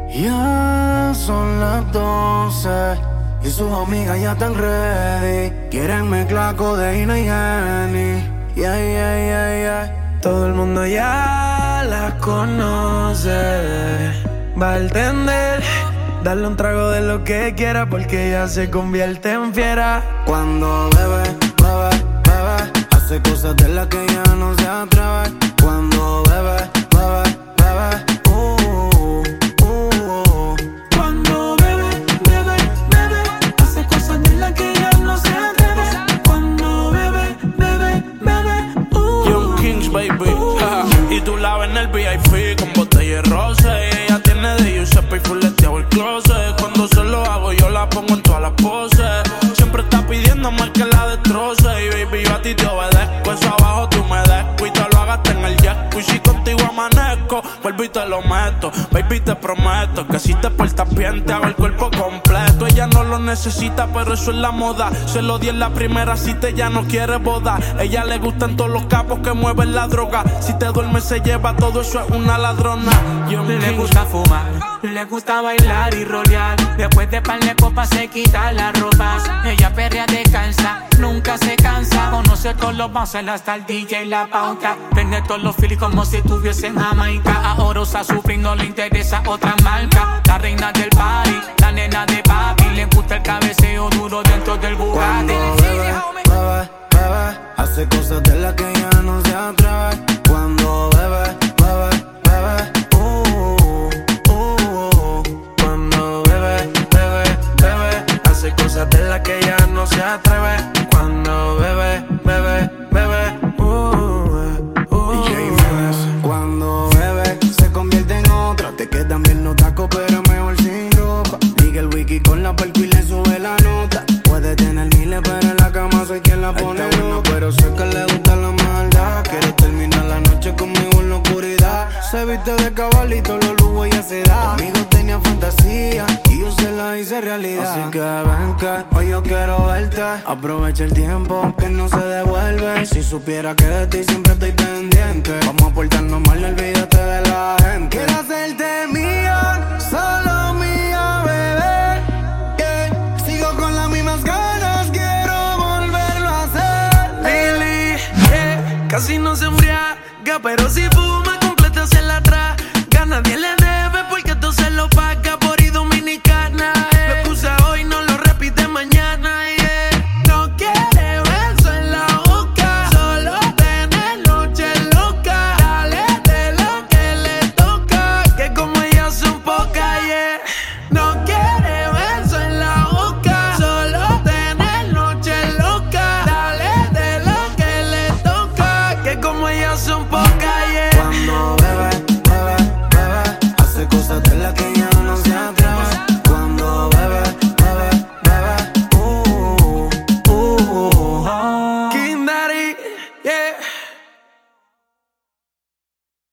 Ya son las 12 y sus amigas ya están ready. Quieren mezclar codeína y Henny. Yeah, yeah, yeah, yeah. Todo el mundo ya las conoce. Va a entender, darle un trago de lo que quiera, porque ella se convierte en fiera. Cuando bebe, bebe, bebe, hace cosas de las que ya no se atreve. Cuando bebe, bebe, bebe, Cuando bebe, bebe, bebe, hace cosas de las que ya no se atreve. Cuando bebe, bebe, bebe, Young Kings, baby. Y tú la ves en el VIP con botella de rosé. Y ella tiene de Giuseppe y fuleteado el closet. Cuando se lo hago yo la pongo en todas las poses. Siempre está pidiendo más que la destroce. Y baby, yo a ti te obedezco. Eso abajo tú me desco y te lo hagaste en el yesco. Y si contigo amanezco, vuelvo y te lo meto. Baby, te prometo que si te portas bien te hago el cuerpo completo. Ella no lo necesita, pero eso es la moda. Se lo di en la primera cita, ella no quiere boda. Ella le gustan todos los capos que mueven la droga. Si te duermes se lleva todo, eso es una ladrona. le gusta fumar, le gusta bailar y rolear. Después de par de copas se quita las ropas. Ella perrea descansa, nunca se cansa. Conoce todos los bouncers hasta el DJ y la pauta. Tiene todos los feelings como si estuviese en Jamaica. Ahora usa su free, no le interesa otra marca. La reina del party, la nena de papi. Le gusta el cabeceo duro dentro del Bugatti. cuando bebe, bebe, bebe, hace cosas de las que ya no se atreve. Cuando bebe, bebe, bebe, cuando bebe, bebe, bebe, hace cosas de las que ya no se atreve. Cuando bebe, bebe, bebe, cuando bebe se convierte en otra. Te quedan bien los tacos pero mejor sin ropa. Liga el wiki con la perco y le sube la nota. Puede tener miles pero en la cama soy quien la pone loca. Pero sé que le gusta la maldad. Quiere terminar la noche conmigo en la oscuridad. Se viste de cabalito, los lujos ella se da. Conmigo tenía fantasía y yo se la hice realidad. Así que ven que hoy yo quiero verte. Aprovecha el tiempo que no se devuelve. Si supiera que de ti siempre estoy pendiente. Vamos a portarnos mal, olvídate de la gente. Quiero hacerte mía, solo mía, bebé. Yeah. Sigo con las mismas ganas, quiero volverlo a hacer. Lily, yeah. Casi no se embriaga, pero si fuma